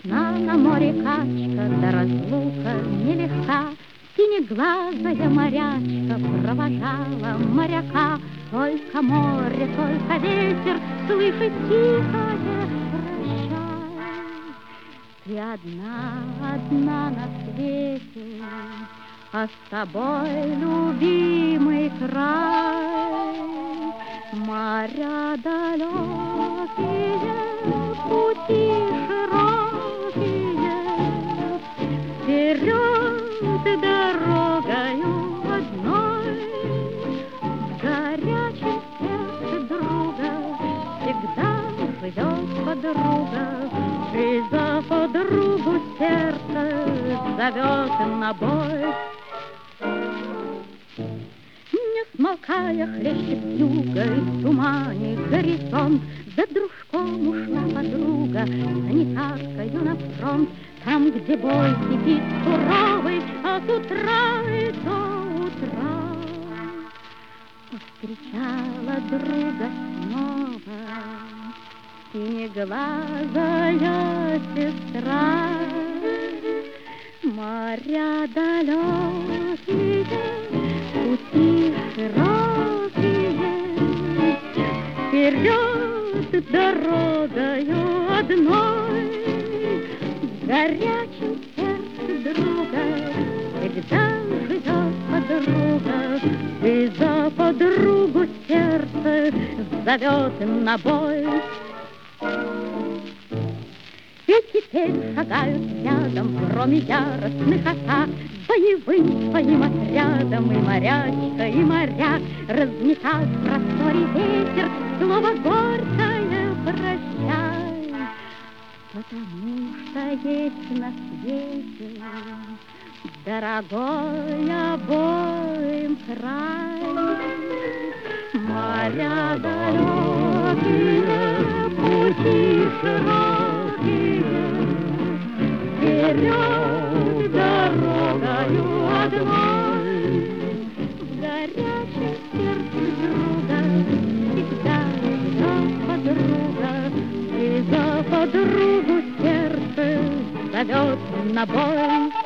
Грустна на море качка, да разлука нелегка. Синеглазая морячка провожала моряка. Только море, только ветер слышит тихое прощай. Ты одна на свете, а с тобой любимый край. Моря далекие, пути широкие, вперед дорогою одной. В горячем сердце друга всегда живет подруга, и за подругу сердце зовет на бой. Не смолкая хлещет юга, и в тумане горизонт. За дружком ушла подруга, санитаркою на фронт. Там, где бой кипит суровый от утра и до утра. Повстречала друга снова синеглазая сестра. Моря далекие, пути широкие, вперед дорогою одной. В горячем сердце друга всегда живет подруга, и за подругу сердце зовет на бой. И теперь шагают рядом, кроме яростных атак, боевым своим отрядом и морячка, и моряк. Разметал в просторе ветер слово горькое прощай. Потому что есть на свете дорогой обоим край. Моря далекие, пути широкие, вперед дорогою одной. В горячем сердце друга всегда ждет подруга, и за подругу сердце зовет на бой.